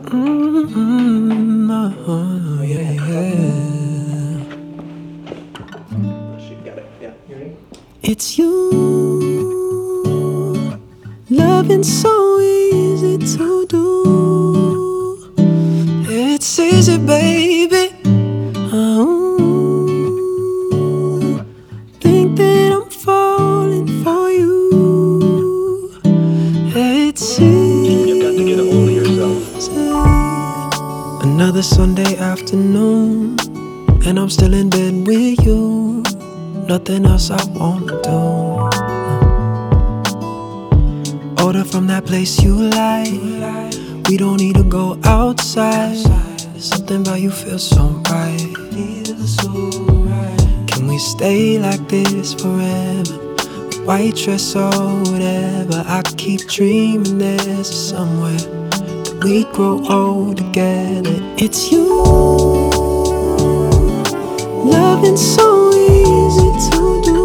Oh, yeah, yeah. Got it. Yeah. You ready? It's you. Loving so easy to do. It's easy, baby. Oh, think that I'm falling for you. It's easy. You've got to get a hold of yourself. Another Sunday afternoon, and I'm still in bed with you. Nothing else I wanna do. Order from that place you like. We don't need to go outside. Something about you feels so right. Can we stay like this forever? White dress or whatever. I keep dreaming there's somewhere that we grow old together. It's you. Loving so easy to do.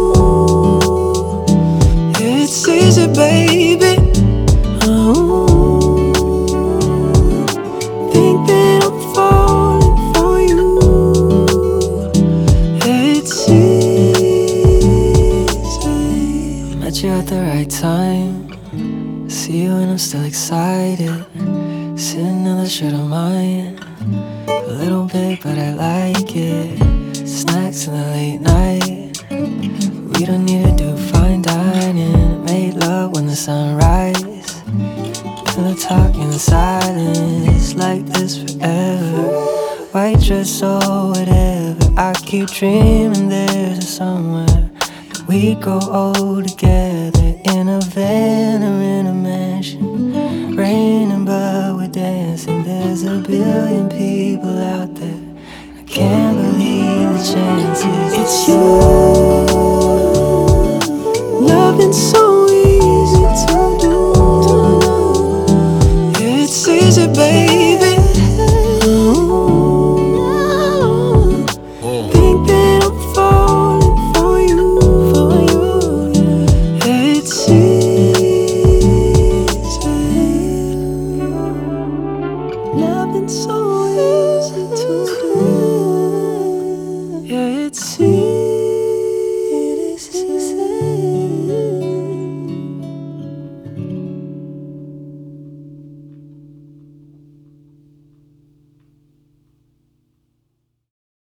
It's easy, baby. Oh, think that I'm falling for you. It's easy. Met you at the right time. See you and I'm still excited. Sitting on the shirt of mine. A little bit, but I like it. Snacks in the late night. We don't need to do fine dining. Made love when the sun rise. Pillow talk in silence. Like this forever. White dress or whatever. I keep dreaming there's somewhere that we grow old together. In a van or in a mansion. Raining but we're dancing. There's a billion people out there. I can't believe the chances. It's you. Loving so easy to do. It's easy, baby. Oh, think that I'm falling for you. It's easy. Loving so easy to do. Yeah, it's easy.